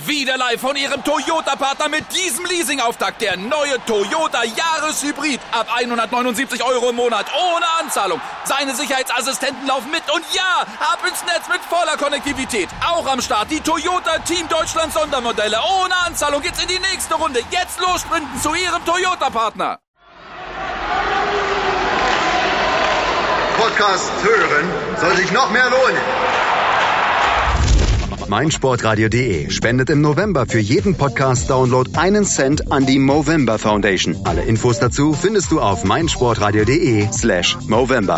Wieder live von Ihrem Toyota-Partner mit diesem Leasing-Auftakt. Der neue Toyota Jahreshybrid. Ab 179 € im Monat. Ohne Anzahlung. Seine Sicherheitsassistenten laufen mit. Und ja, ab ins Netz mit voller Konnektivität. Auch am Start die Toyota Team Deutschland Sondermodelle. Ohne Anzahlung geht's in die nächste Runde. Jetzt los sprinten zu Ihrem Toyota-Partner. Podcast hören soll sich noch mehr lohnen. meinsportradio.de spendet im November für jeden Podcast-Download 1 Cent an die Movember Foundation. Alle Infos dazu findest du auf meinsportradio.de/Movember.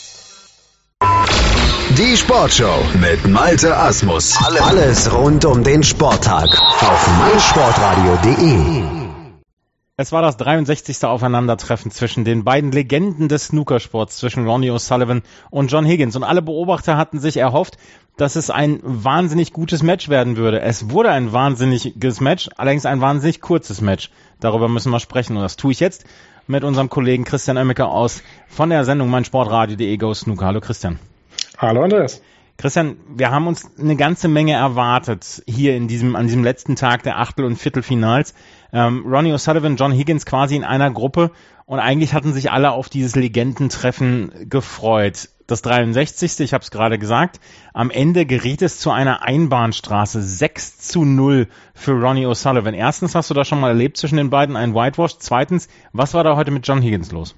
Die Sportshow mit Malte Asmus. Alles rund um den Sporttag auf meinsportradio.de. Es war das 63. Aufeinandertreffen zwischen den beiden Legenden des Snookersports, zwischen Ronnie O'Sullivan und John Higgins. Und alle Beobachter hatten sich erhofft, dass es ein wahnsinnig gutes Match werden würde. Es wurde ein wahnsinniges Match, allerdings ein wahnsinnig kurzes Match. Darüber müssen wir sprechen und das tue ich jetzt mit unserem Kollegen Christian Oemmeke von der Sendung meinsportradio.de Go Snooker. Hallo Christian. Hallo Andreas. Christian, wir haben uns eine ganze Menge erwartet hier an diesem letzten Tag der Achtel- und Viertelfinals. Ronnie O'Sullivan, John Higgins quasi in einer Gruppe und eigentlich hatten sich alle auf dieses Legendentreffen gefreut. Das 63. Ich habe es gerade gesagt, am Ende geriet es zu einer Einbahnstraße, 6-0 für Ronnie O'Sullivan. Erstens, hast du da schon mal erlebt zwischen den beiden einen Whitewash? Zweitens, was war da heute mit John Higgins los?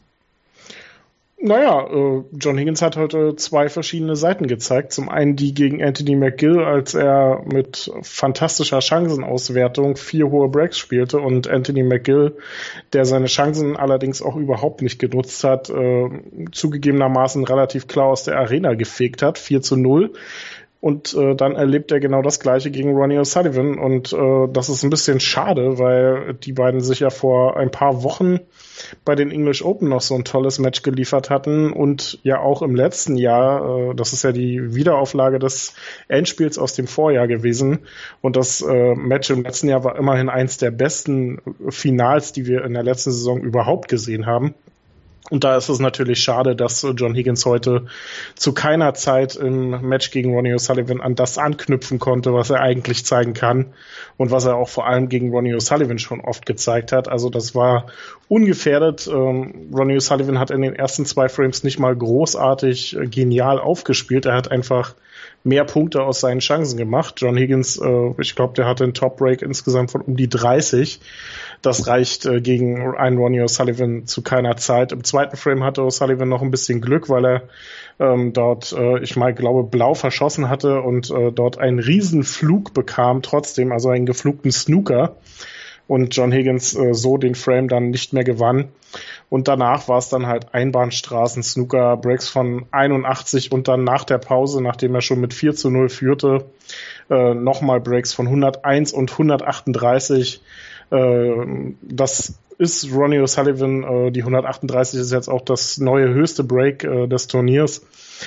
Naja, John Higgins hat heute zwei verschiedene Seiten gezeigt. Zum einen die gegen Anthony McGill, als er mit fantastischer Chancenauswertung 4 hohe Breaks spielte und Anthony McGill, der seine Chancen allerdings auch überhaupt nicht genutzt hat, zugegebenermaßen relativ klar aus der Arena gefegt hat, 4-0. Und dann erlebt er genau das Gleiche gegen Ronnie O'Sullivan. Und das ist ein bisschen schade, weil die beiden sich ja vor ein paar Wochen bei den English Open noch so ein tolles Match geliefert hatten. Und ja auch im letzten Jahr, das ist ja die Wiederauflage des Endspiels aus dem Vorjahr gewesen. Und das Match im letzten Jahr war immerhin eins der besten Finals, die wir in der letzten Saison überhaupt gesehen haben. Und da ist es natürlich schade, dass John Higgins heute zu keiner Zeit im Match gegen Ronnie O'Sullivan an das anknüpfen konnte, was er eigentlich zeigen kann und was er auch vor allem gegen Ronnie O'Sullivan schon oft gezeigt hat. Also das war ungefährdet. Ronnie O'Sullivan hat in den ersten 2 Frames nicht mal großartig genial aufgespielt. Er hat einfach mehr Punkte aus seinen Chancen gemacht. John Higgins, ich glaube, der hatte einen Top-Break insgesamt von um die 30. Das reicht gegen einen Ronnie O'Sullivan zu keiner Zeit. Im zweiten Frame hatte O'Sullivan noch ein bisschen Glück, weil er dort, glaube, blau verschossen hatte und dort einen Riesenflug bekam trotzdem, also einen geflugten Snooker. Und John Higgins so den Frame dann nicht mehr gewann. Und danach war es dann halt Einbahnstraßen, Snooker, Breaks von 81 und dann nach der Pause, nachdem er schon mit 4-0 führte, nochmal Breaks von 101 und 138. Das ist Ronnie O'Sullivan, die 138 ist jetzt auch das neue höchste Break des Turniers.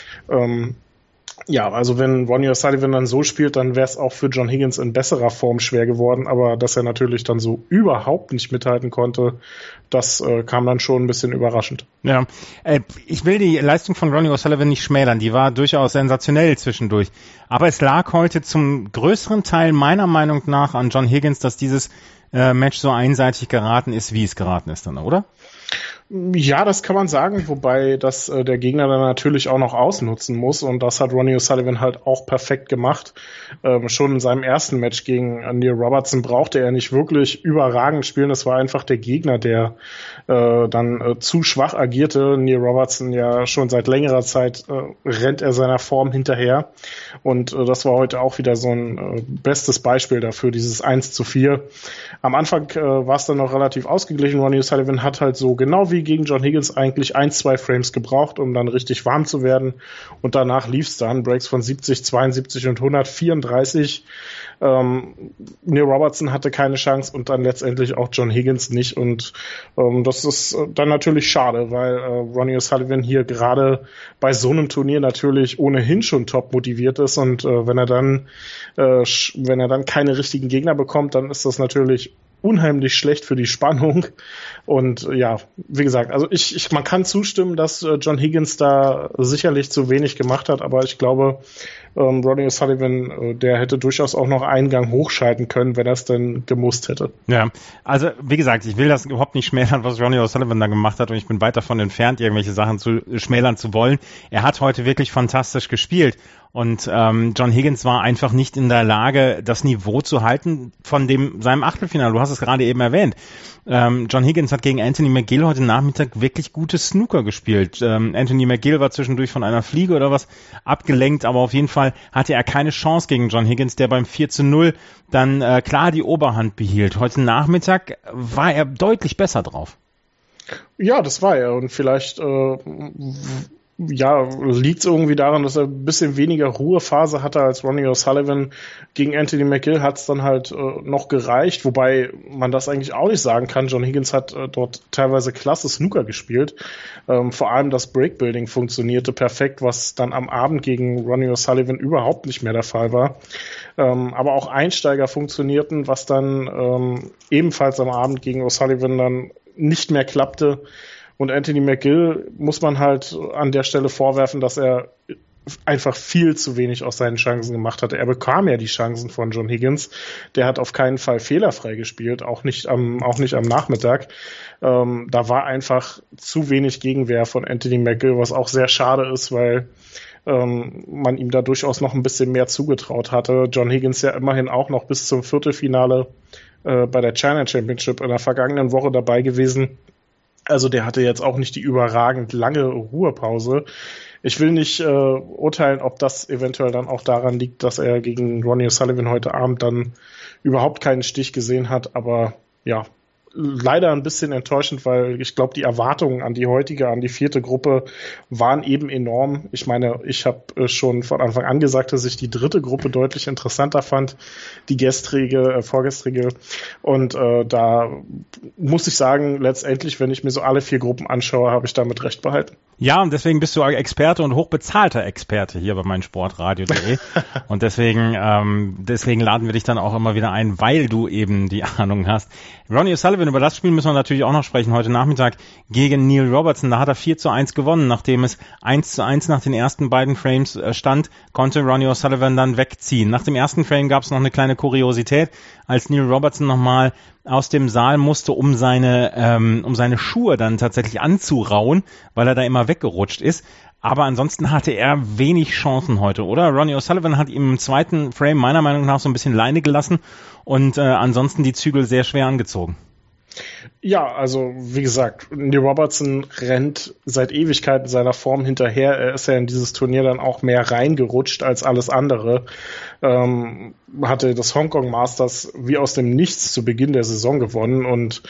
Ja, also wenn Ronnie O'Sullivan dann so spielt, dann wäre es auch für John Higgins in besserer Form schwer geworden, aber dass er natürlich dann so überhaupt nicht mithalten konnte, das kam dann schon ein bisschen überraschend. Ja, ich will die Leistung von Ronnie O'Sullivan nicht schmälern, die war durchaus sensationell zwischendurch, aber es lag heute zum größeren Teil meiner Meinung nach an John Higgins, dass dieses Match so einseitig geraten ist, wie es geraten ist dann, oder? Ja, das kann man sagen, wobei das der Gegner dann natürlich auch noch ausnutzen muss und das hat Ronnie O'Sullivan halt auch perfekt gemacht. Schon in seinem ersten Match gegen Neil Robertson brauchte er nicht wirklich überragend spielen, das war einfach der Gegner, der dann zu schwach agierte. Neil Robertson ja schon seit längerer Zeit rennt er seiner Form hinterher und das war heute auch wieder so ein bestes Beispiel dafür, dieses 1-4. Am Anfang war es dann noch relativ ausgeglichen. Ronnie O'Sullivan hat halt so genau wie gegen John Higgins eigentlich 1-2 Frames gebraucht, um dann richtig warm zu werden. Und danach lief es dann. Breaks von 70, 72 und 134. Neil Robertson hatte keine Chance und dann letztendlich auch John Higgins nicht. Und das ist dann natürlich schade, weil Ronnie O'Sullivan hier gerade bei so einem Turnier natürlich ohnehin schon top motiviert ist. Und wenn er dann keine richtigen Gegner bekommt, dann ist das natürlich unheimlich schlecht für die Spannung. Und ja, wie gesagt, also man kann zustimmen, dass John Higgins da sicherlich zu wenig gemacht hat, aber ich glaube, Ronnie O'Sullivan, der hätte durchaus auch noch einen Gang hochschalten können, wenn er es denn gemusst hätte. Ja, also wie gesagt, ich will das überhaupt nicht schmälern, was Ronnie O'Sullivan da gemacht hat, und ich bin weit davon entfernt, irgendwelche Sachen zu schmälern zu wollen. Er hat heute wirklich fantastisch gespielt. Und John Higgins war einfach nicht in der Lage, das Niveau zu halten von seinem Achtelfinale. Du hast es gerade eben erwähnt. John Higgins hat gegen Anthony McGill heute Nachmittag wirklich gutes Snooker gespielt. Anthony McGill war zwischendurch von einer Fliege oder was abgelenkt, aber auf jeden Fall hatte er keine Chance gegen John Higgins, der beim 4:0 dann klar die Oberhand behielt. Heute Nachmittag war er deutlich besser drauf. Ja, das war er. Und vielleicht liegt es irgendwie daran, dass er ein bisschen weniger Ruhephase hatte als Ronnie O'Sullivan. Gegen Anthony McGill hat es dann halt noch gereicht, wobei man das eigentlich auch nicht sagen kann. John Higgins hat dort teilweise klasse Snooker gespielt. Vor allem das Breakbuilding funktionierte perfekt, was dann am Abend gegen Ronnie O'Sullivan überhaupt nicht mehr der Fall war. Aber auch Einsteiger funktionierten, was dann ebenfalls am Abend gegen O'Sullivan dann nicht mehr klappte. Und Anthony McGill muss man halt an der Stelle vorwerfen, dass er einfach viel zu wenig aus seinen Chancen gemacht hatte. Er bekam ja die Chancen von John Higgins. Der hat auf keinen Fall fehlerfrei gespielt, auch nicht am Nachmittag. Da war einfach zu wenig Gegenwehr von Anthony McGill, was auch sehr schade ist, weil man ihm da durchaus noch ein bisschen mehr zugetraut hatte. John Higgins ja immerhin auch noch bis zum Viertelfinale bei der China Championship in der vergangenen Woche dabei gewesen. Also der hatte jetzt auch nicht die überragend lange Ruhepause. Ich will nicht urteilen, ob das eventuell dann auch daran liegt, dass er gegen Ronnie O'Sullivan heute Abend dann überhaupt keinen Stich gesehen hat. Aber ja, leider ein bisschen enttäuschend, weil ich glaube, die Erwartungen an die vierte Gruppe waren eben enorm. Ich meine, ich habe schon von Anfang an gesagt, dass ich die dritte Gruppe deutlich interessanter fand, die vorgestrige. Und da muss ich sagen, letztendlich, wenn ich mir so alle 4 Gruppen anschaue, habe ich damit recht behalten. Ja, und deswegen bist du Experte und hochbezahlter Experte hier bei meinsportradio.de. Und deswegen laden wir dich dann auch immer wieder ein, weil du eben die Ahnung hast. Ronnie O'Sullivan, über das Spiel müssen wir natürlich auch noch sprechen, heute Nachmittag gegen Neil Robertson. Da hat er 4:1 gewonnen, nachdem es 1:1 nach den ersten beiden Frames stand, konnte Ronnie O'Sullivan dann wegziehen. Nach dem ersten Frame gab es noch eine kleine Kuriosität, als Neil Robertson nochmal aus dem Saal musste, um seine Schuhe dann tatsächlich anzurauen, weil er da immer weggerutscht ist. Aber ansonsten hatte er wenig Chancen heute, oder? Ronnie O'Sullivan hat ihm im zweiten Frame meiner Meinung nach so ein bisschen Leine gelassen und ansonsten die Zügel sehr schwer angezogen. Ja, also wie gesagt, Neil Robertson rennt seit Ewigkeiten seiner Form hinterher. Er ist ja in dieses Turnier dann auch mehr reingerutscht als alles andere. Hatte das Hongkong Masters wie aus dem Nichts zu Beginn der Saison gewonnen und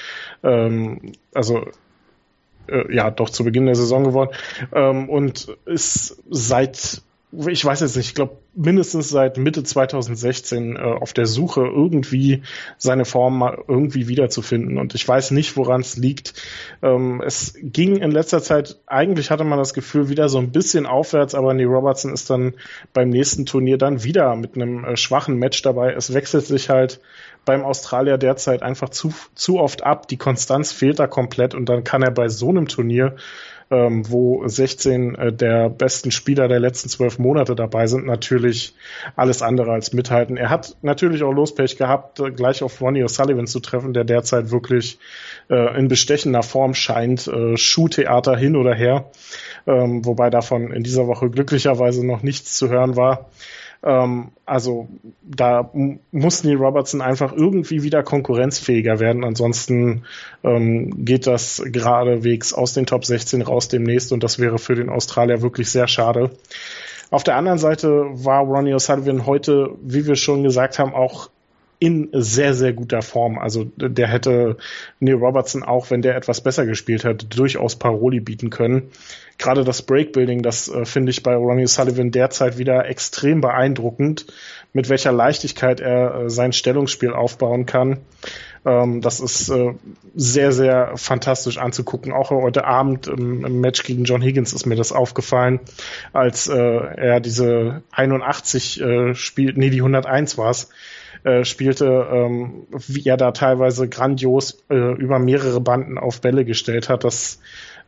zu Beginn der Saison gewonnen und ist seit, ich weiß jetzt nicht, ich glaube mindestens seit Mitte 2016 auf der Suche, irgendwie seine Form mal irgendwie wiederzufinden. Und ich weiß nicht, woran es liegt. Es ging in letzter Zeit, eigentlich hatte man das Gefühl, wieder so ein bisschen aufwärts, aber Neil Robertson ist dann beim nächsten Turnier dann wieder mit einem schwachen Match dabei. Es wechselt sich halt beim Australier derzeit einfach zu oft ab. Die Konstanz fehlt da komplett und dann kann er bei so einem Turnier, wo 16 der besten Spieler der letzten 12 Monate dabei sind, natürlich alles andere als mithalten. Er hat natürlich auch Lospech gehabt, gleich auf Ronnie O'Sullivan zu treffen, der derzeit wirklich in bestechender Form scheint. Schuhtheater hin oder her, wobei davon in dieser Woche glücklicherweise noch nichts zu hören war. Also da muss Neil Robertson einfach irgendwie wieder konkurrenzfähiger werden. Ansonsten geht das geradewegs aus den Top 16 raus demnächst und das wäre für den Australier wirklich sehr schade. Auf der anderen Seite war Ronnie O'Sullivan heute, wie wir schon gesagt haben, auch in sehr, sehr guter Form. Also der hätte Neil Robertson, auch wenn der etwas besser gespielt hat, durchaus Paroli bieten können. Gerade das Breakbuilding, das finde ich bei Ronnie O'Sullivan derzeit wieder extrem beeindruckend, mit welcher Leichtigkeit er sein Stellungsspiel aufbauen kann. Das ist sehr, sehr fantastisch anzugucken. Auch heute Abend im Match gegen John Higgins ist mir das aufgefallen, als er diese 81 die 101 war es, spielte, wie er da teilweise grandios über mehrere Banden auf Bälle gestellt hat. Das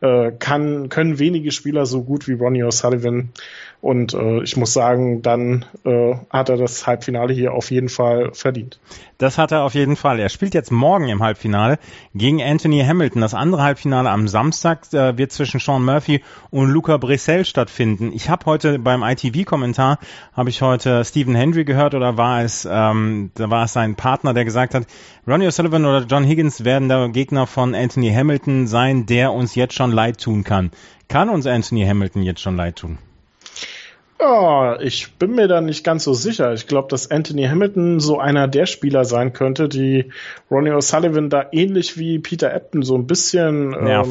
können wenige Spieler so gut wie Ronnie O'Sullivan. Und ich muss sagen, dann hat er das Halbfinale hier auf jeden Fall verdient. Das hat er auf jeden Fall. Er spielt jetzt morgen im Halbfinale gegen Anthony Hamilton. Das andere Halbfinale am Samstag wird zwischen Sean Murphy und Luca Brissell stattfinden. Ich habe heute beim ITV-Kommentar, Stephen Hendry gehört, oder war es sein Partner, der gesagt hat, Ronnie O'Sullivan oder John Higgins werden der Gegner von Anthony Hamilton sein, der uns jetzt schon leid tun kann. Kann uns Anthony Hamilton jetzt schon leid tun? Ja, ich bin mir da nicht ganz so sicher. Ich glaube, dass Anthony Hamilton so einer der Spieler sein könnte, die Ronnie O'Sullivan da ähnlich wie Peter Ebdon so ein bisschen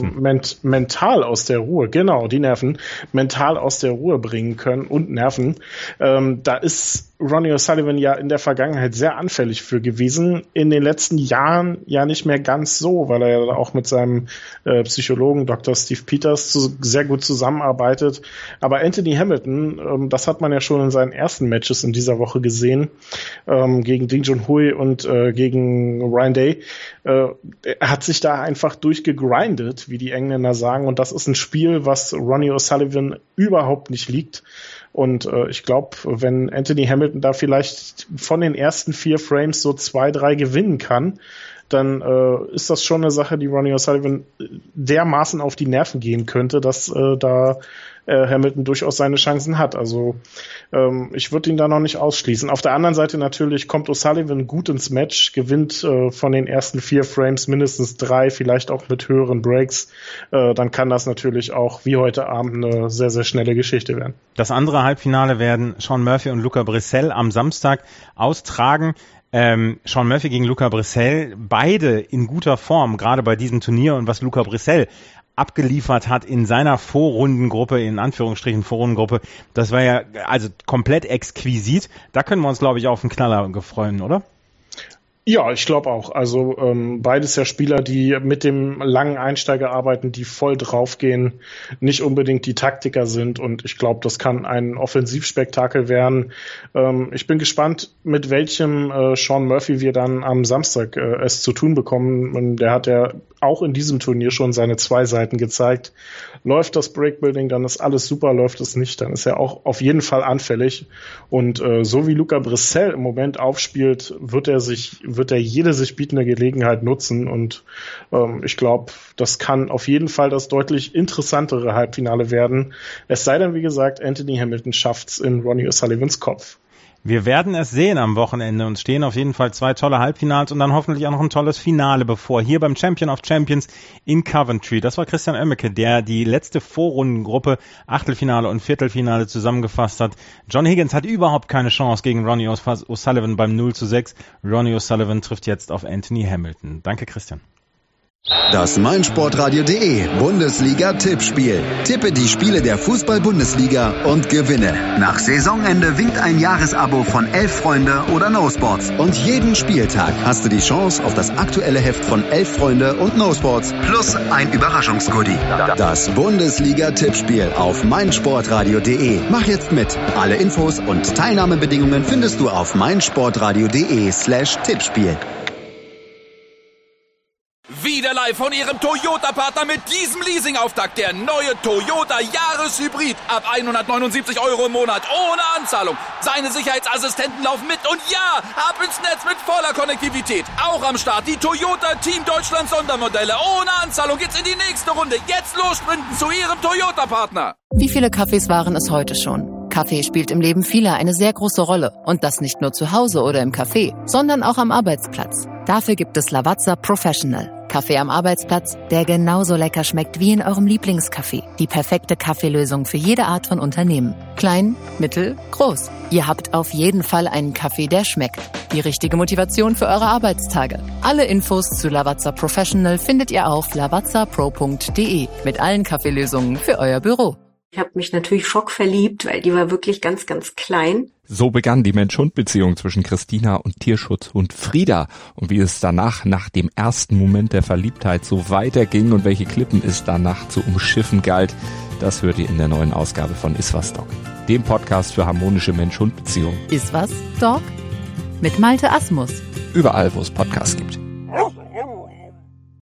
mental aus der Ruhe, genau, die Nerven, mental aus der Ruhe bringen können und Nerven. Da ist Ronnie O'Sullivan ja in der Vergangenheit sehr anfällig für gewesen. In den letzten Jahren ja nicht mehr ganz so, weil er ja auch mit seinem Psychologen Dr. Steve Peters sehr gut zusammenarbeitet. Aber Anthony Hamilton, das hat man ja schon in seinen ersten Matches in dieser Woche gesehen, gegen Ding Junhui und gegen Ryan Day. Er hat sich da einfach durchgegrindet, wie die Engländer sagen. Und das ist ein Spiel, was Ronnie O'Sullivan überhaupt nicht liegt. Und ich glaube, wenn Anthony Hamilton da vielleicht von den ersten 4 Frames so 2, 3 gewinnen kann, dann ist das schon eine Sache, die Ronnie O'Sullivan dermaßen auf die Nerven gehen könnte, dass da Hamilton durchaus seine Chancen hat. Also ich würde ihn da noch nicht ausschließen. Auf der anderen Seite natürlich kommt O'Sullivan gut ins Match, gewinnt von den ersten 4 Frames mindestens 3, vielleicht auch mit höheren Breaks. Dann kann das natürlich auch wie heute Abend eine sehr, sehr schnelle Geschichte werden. Das andere Halbfinale werden Sean Murphy und Luca Brissell am Samstag austragen. Sean Murphy gegen Luca Brissell, beide in guter Form, gerade bei diesem Turnier. Und was Luca Brissell abgeliefert hat in seiner Vorrundengruppe, in Anführungsstrichen Vorrundengruppe, das war ja also komplett exquisit. Da können wir uns, glaube ich, auf einen Knaller freuen, oder? Ja, ich glaube auch. Also beides ja Spieler, die mit dem langen Einsteiger arbeiten, die voll draufgehen, nicht unbedingt die Taktiker sind. Und ich glaube, das kann ein Offensivspektakel werden. Ich bin gespannt, mit welchem Sean Murphy wir dann am Samstag es zu tun bekommen. Und der hat ja auch in diesem Turnier schon seine 2 Seiten gezeigt. Läuft das Breakbuilding, dann ist alles super. Läuft es nicht, dann ist er auch auf jeden Fall anfällig. Und so wie Luca Brissell im Moment aufspielt, wird er jede sich bietende Gelegenheit nutzen. Und ich glaube, das kann auf jeden Fall das deutlich interessantere Halbfinale werden. Es sei denn, wie gesagt, Anthony Hamilton schafft's in Ronnie O'Sullivans Kopf. Wir werden es sehen am Wochenende. Uns stehen auf jeden Fall 2 tolle Halbfinals und dann hoffentlich auch noch ein tolles Finale bevor. Hier beim Champion of Champions in Coventry. Das war Christian Oemmeke, der die letzte Vorrundengruppe, Achtelfinale und Viertelfinale zusammengefasst hat. John Higgins hat überhaupt keine Chance gegen Ronnie O'Sullivan beim 0:6. Ronnie O'Sullivan trifft jetzt auf Anthony Hamilton. Danke, Christian. Das meinsportradio.de Bundesliga-Tippspiel. Tippe die Spiele der Fußball-Bundesliga und gewinne. Nach Saisonende winkt ein Jahresabo von 11 Freunde oder No Sports. Und jeden Spieltag hast du die Chance auf das aktuelle Heft von 11 Freunde und No Sports plus ein Überraschungsgoodie. Das Bundesliga-Tippspiel auf meinsportradio.de. Mach jetzt mit. Alle Infos und Teilnahmebedingungen findest du auf meinsportradio.de/Tippspiel. Wieder live von Ihrem Toyota-Partner mit diesem Leasing-Auftakt. Der neue Toyota Jahreshybrid. Ab 179 € im Monat. Ohne Anzahlung. Seine Sicherheitsassistenten laufen mit. Und ja, ab ins Netz mit voller Konnektivität. Auch am Start die Toyota Team Deutschland Sondermodelle. Ohne Anzahlung geht's in die nächste Runde. Jetzt los sprinten zu Ihrem Toyota-Partner. Wie viele Kaffees waren es heute schon? Kaffee spielt im Leben vieler eine sehr große Rolle. Und das nicht nur zu Hause oder im Café, sondern auch am Arbeitsplatz. Dafür gibt es Lavazza Professional. Kaffee am Arbeitsplatz, der genauso lecker schmeckt wie in eurem Lieblingscafé. Die perfekte Kaffeelösung für jede Art von Unternehmen. Klein, mittel, groß. Ihr habt auf jeden Fall einen Kaffee, der schmeckt. Die richtige Motivation für eure Arbeitstage. Alle Infos zu Lavazza Professional findet ihr auf lavazzapro.de mit allen Kaffeelösungen für euer Büro. Ich habe mich natürlich schockverliebt, weil die war wirklich ganz, ganz klein. So begann die Mensch-Hund-Beziehung zwischen Christina und Tierschutzhund Frieda. Und wie es danach, nach dem ersten Moment der Verliebtheit, so weiterging und welche Klippen es danach zu umschiffen galt, das hört ihr in der neuen Ausgabe von Iswas Dog, dem Podcast für harmonische Mensch-Hund-Beziehungen. Iswas Dog? Mit Malte Asmus. Überall, wo es Podcasts gibt.